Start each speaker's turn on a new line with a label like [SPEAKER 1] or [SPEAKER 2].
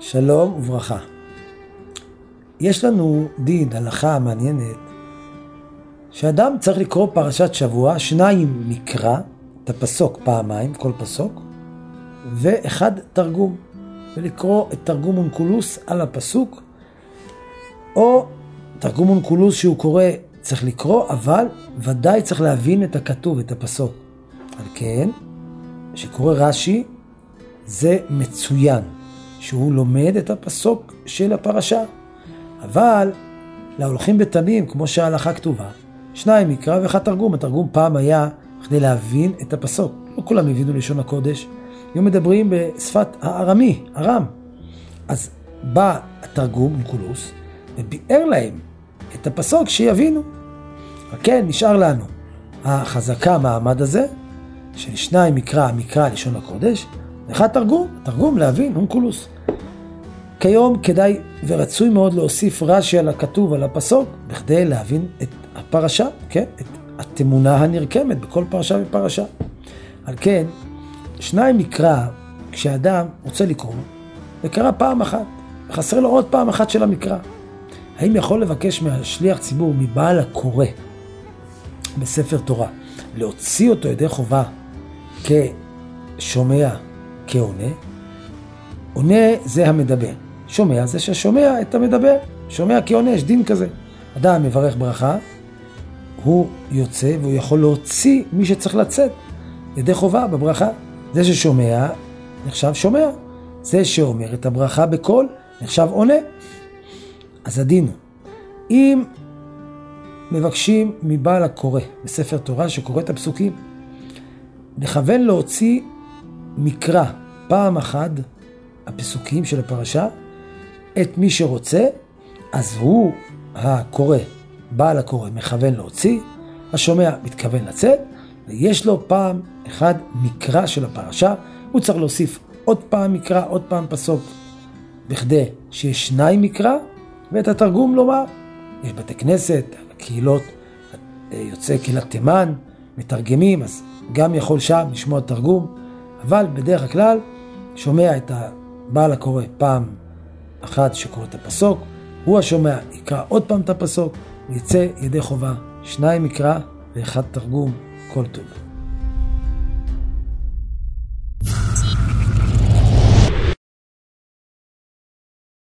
[SPEAKER 1] שלום וברכה. יש לנו דין, הלכה מעניינת, שאדם צריך לקרוא פרשת שבוע, 2 מקרא, את הפסוק פעמיים, כל פסוק, ו1 תרגום, ולקרוא את תרגום אונקולוס על הפסוק, או תרגום אונקולוס שהוא קורא צריך לקרוא, אבל ודאי צריך להבין את הכתוב, את הפסוק. על כן, שקורא רש"י, זה מצוין, שהוא לומד את הפסוק של הפרשה. אבל להולכים בתמים, כמו שההלכה כתובה, 2 מקרא ו1 תרגום. התרגום פעם היה כדי להבין את הפסוק. לא כולם הבינו לשון הקודש, הם מדברים בשפת הארמי, ארם. אז בא התרגום, אונקולוס, וביאר להם את הפסוק שיבינו. וכן, נשאר לנו החזקה, המעמד הזה, של 2 מקרא, מקרא לשון הקודש, ו1 תרגום, תרגום להבין, אונקולוס. כיום כדאי ורצוי מאוד להוסיף רש"י על הכתוב, על הפסוק, בכדי להבין את הפרשה, כן? את התמונה הנרקמת בכל פרשה ופרשה. על כן, 2 מקרא, כשאדם רוצה לקרוא, וקרא פעם אחת, חסר לו עוד פעם אחת של המקרא. האם יכול לבקש מהשליח ציבור, מבעל הקורא, בספר תורה, להוציא אותו ידי חובה כשומע, כעונה? עונה זה המדבר. שומע זה ששומע את המדבר. שומע כעונה, יש דין כזה. אדם מברך ברכה, הוא יוצא והוא יכול להוציא מי שצריך לצאת ידי חובה בברכה. זה ששומע נחשב שומע. זה שאומר את הברכה בקול נחשב עונה. אז הדין הוא, אם מבקשים מבעל הקורא בספר תורה שקורא את הפסוקים, נכוון להוציא מקרא פעם אחת הפסוקים של הפרשה את מי שרוצה, אז הוא הקורא, בעל הקורא מכוון להוציא, השומע מתכוון לצאת, ויש לו פעם אחד מקרא של הפרשה. הוא צריך להוסיף עוד פעם מקרא, עוד פעם פסוק, בכדי שיש 2 מקרא, ואת התרגום לומר. יש בתי כנסת, קהילות, יוצא קהילת תימן, מתרגמים, אז גם יכול שם לשמוע תרגום, אבל בדרך הכלל שומע את הבעל הקורא פעם אחת שקורא את הפסוק, הוא השומע יקרא עוד פעם את הפסוק, ויצא ידי חובה 2 מקרא ו1 תרגום. כל טוב.